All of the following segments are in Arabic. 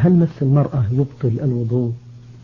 هل مس المرأة يبطل الوضوء؟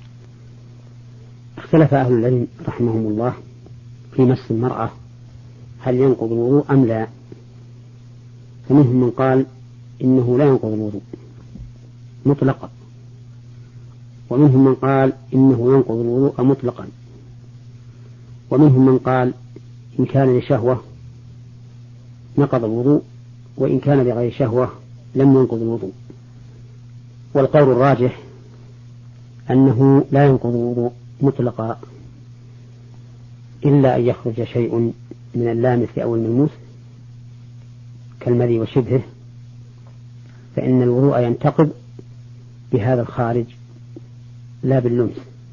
اختلف أهل العلم رحمهم الله في مس المرأة هل ينقض الوضوء أم لا. فمنهم من قال إنه لا ينقض الوضوء مطلقا، ومنهم من قال إنه ينقض الوضوء مطلقا، ومنهم من قال إن كان لشهوة نقض الوضوء، وإن كان لغير شهوة لم ينقض الوضوء. والقول الراجح أنه لا ينقض الوضوء مطلقا إلا أن يخرج شيء من اللامس أو الملموس كالمذي وشبهه، فإن الوضوء ينتقض بهذا الخارج لا باللمس.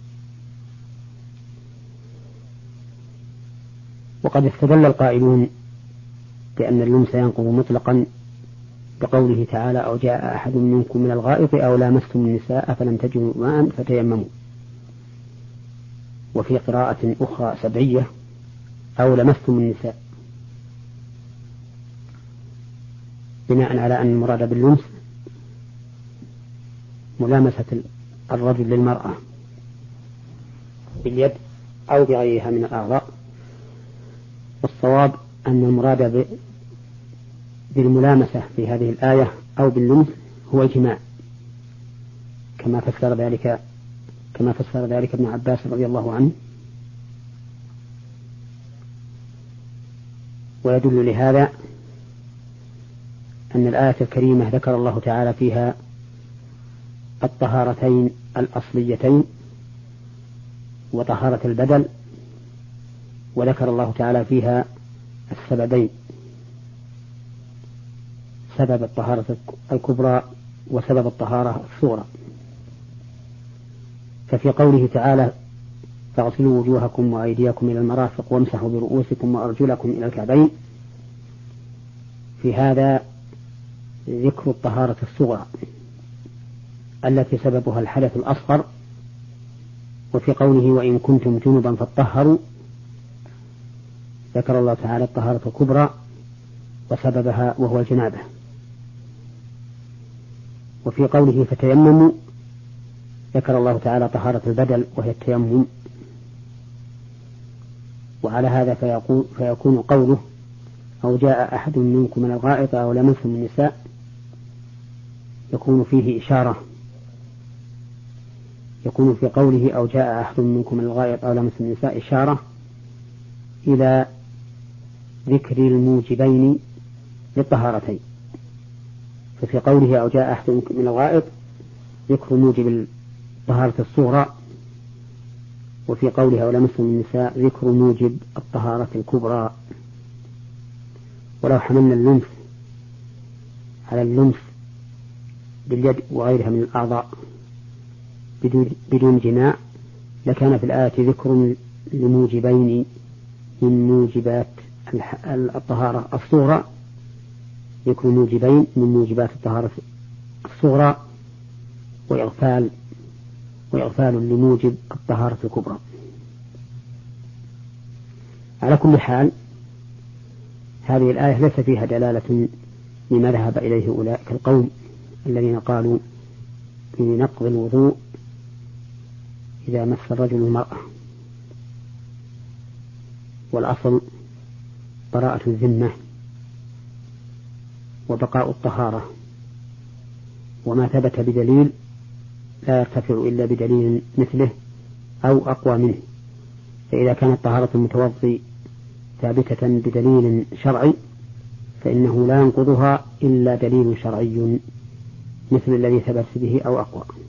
وقد استدل القائلون بأن اللمس ينقض مطلقا بقوله تعالى أو جاء أحد منكم من الغائط أو لامستم النساء فلم تجدوا ماء فتيمموا، وفي قراءة أخرى سبعية أو لمستم النساء، بناء على أن المراد باللمس ملامسة الرجل للمرأة باليد أو بغيرها من الأعضاء. والصواب أن المراد بالملامسة في هذه الآية أو باللمس هو الجماع، كما فسر ذلك ابن عباس رضي الله عنه. ويدل لهذا أن الآية الكريمة ذكر الله تعالى فيها الطهارتين الأصليتين وطهارة البدل، وذكر الله تعالى فيها السببين، سبب الطهارة الكبرى وسبب الطهارة الصغرى. ففي قوله تعالى فاغسلوا وجوهكم وأيديكم إلى المرافق وامسحوا برؤوسكم وأرجلكم إلى الكعبين، في هذا ذكر الطهارة الصغرى التي سببها الحدث الأصغر. وفي قوله وإن كنتم جنبا فاطهروا ذكر الله تعالى الطهارة الكبرى وسببها وهو الجنابة. وفي قوله فتيمموا ذكر الله تعالى طهارة البدل وهي التيمم. وعلى هذا فيكون قوله أو جاء أحد منكم من الغائط أو لمستم النساء يكون في قوله أو جاء أحد منكم من الغائط أو لمستم النساء إشارة إلى ذكر الموجبين للطهارتين. ففي قوله أو جاء أحد منكم من الغائط ذكر موجب الطهارة الصغرى، وفي قوله أو لمستم النساء ذكر موجب الطهارة الكبرى. ولو حملنا اللمس على اللمس باليد وغيرها من الأعضاء بدون جماع لكان في الآية ذكر لموجبين من موجبات الطهارة الصغرى، ذكر موجبين من موجبات الطهارة الصغرى وإغفال لموجب الطهارة الكبرى. على كل حال هذه الآية ليس فيها دلالة لما ذهب إليه أولئك القوم الذين قالوا بنقض الوضوء إذا مس الرجل المرأة، والأصل براءة الذمة وبقاء الطهارة، وما ثبت بدليل لا يرتفع إلا بدليل مثله أو أقوى منه. فإذا كانت طهارة المتوضي ثابتة بدليل شرعي فإنه لا ينقضها إلا دليل شرعي مثل الذي ثبت به أو أقوى.